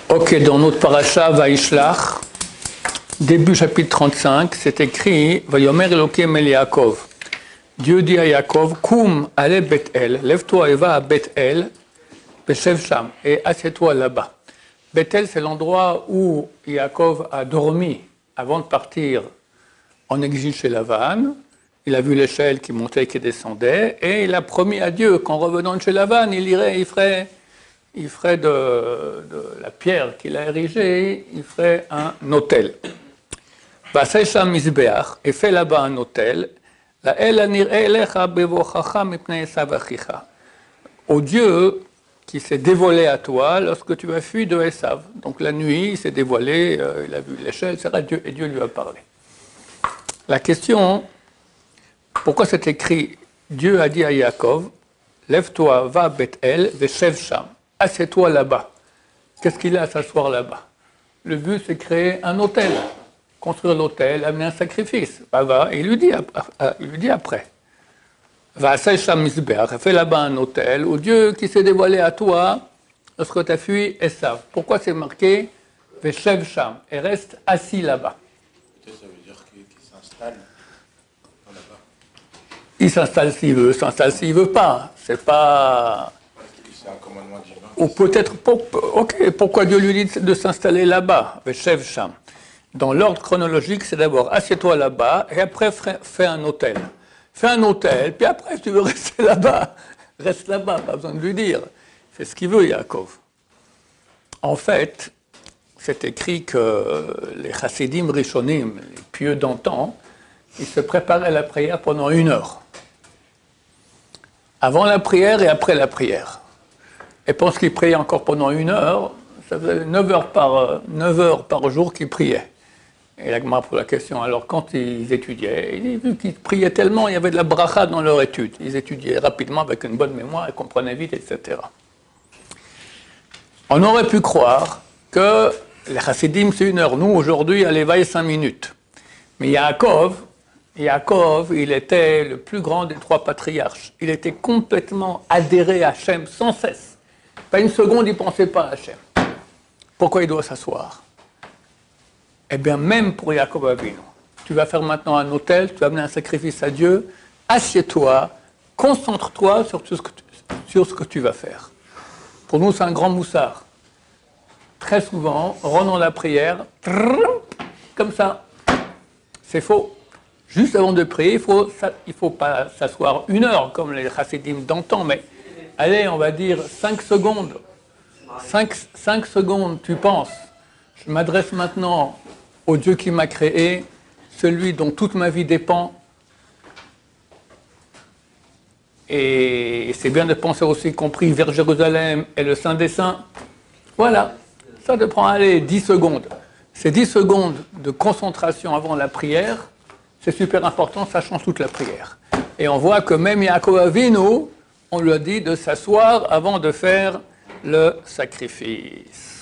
Ok, dans notre paracha Vaishlach, début chapitre 35, c'est écrit Vayomer Elokim el Yaakov. Dieu dit à Yaakov, Koum allez Bethel, lève-toi et va à Bethel, Beshev Sham, et assieds-toi là-bas. Bethel, c'est l'endroit où Yaakov a dormi avant de partir en exil chez Lavan. Il a vu l'échelle qui montait et qui descendait, et il a promis à Dieu qu'en revenant de chez Lavan, il ferait de la pierre qu'il a érigée, il ferait un autel. Sham Mizbeach, et fait là-bas un autel. Au Dieu qui s'est dévoilé à toi lorsque tu as fui de Esav. Donc la nuit, il s'est dévoilé, il a vu l'échelle, etc. Et Dieu lui a parlé. La question, pourquoi c'est écrit, Dieu a dit à Yaakov, lève-toi, va à Bethel, Veshev Sham, assieds-toi là-bas. Qu'est-ce qu'il a à s'asseoir là-bas? Le but, c'est créer un autel, construire l'autel, amener un sacrifice. Et il lui dit après. Va à Sham Mizbeach, fais là-bas un autel, au Dieu qui s'est dévoilé à toi lorsque tu as fui Esav. Pourquoi c'est marqué Veshev Sham, et reste assis là-bas? Ça veut dire qu'il s'installe là-bas. Il s'installe s'il veut, s'installe s'il veut pas. C'est pas. C'est un commandement divin. Ou peut-être, ok, pourquoi Dieu lui dit de s'installer là-bas, Veshev Sham? Dans l'ordre chronologique, c'est d'abord assieds-toi là-bas et après fais un autel. Fais un autel, puis après, si tu veux rester là-bas, reste là-bas, pas besoin de lui dire. C'est ce qu'il veut, Yaakov. En fait, c'est écrit que les chassidim rishonim, les pieux d'antan, ils se préparaient à la prière pendant 1 heure. Avant la prière et après la prière. Et pense qu'ils priaient encore pendant 1 heure, ça faisait 9 heures par jour qu'ils priaient. Et la Gemara pose la question, alors quand ils étudiaient, vu qu'ils priaient tellement, il y avait de la bracha dans leur étude. Ils étudiaient rapidement avec une bonne mémoire, ils comprenaient vite, etc. On aurait pu croire que les chassidim, c'est 1 heure. Nous, aujourd'hui, à l'éveil, 5 minutes. Mais Yaakov, il était le plus grand des 3 patriarches. Il était complètement adhéré à Hachem sans cesse. Pas une seconde, il ne pensait pas à Hachem. Pourquoi il doit s'asseoir? Eh bien, même pour Yaakov Avinu, tu vas faire maintenant un autel, tu vas amener un sacrifice à Dieu, assieds-toi, concentre-toi sur ce que tu vas faire. Pour nous, c'est un grand moussard. Très souvent, rendons la prière, comme ça. C'est faux. Juste avant de prier, il faut pas s'asseoir 1 heure, comme les chassidim d'antan, mais allez, on va dire 5 secondes. 5 secondes, tu penses. Je m'adresse maintenant au Dieu qui m'a créé, celui dont toute ma vie dépend. Et c'est bien de penser aussi compris vers Jérusalem et le Saint des Saints. Voilà, ça te prend, allez, 10 secondes. Ces 10 secondes de concentration avant la prière, c'est super important, ça change toute la prière. Et on voit que même Yaakov Avinu, on lui a dit de s'asseoir avant de faire le sacrifice.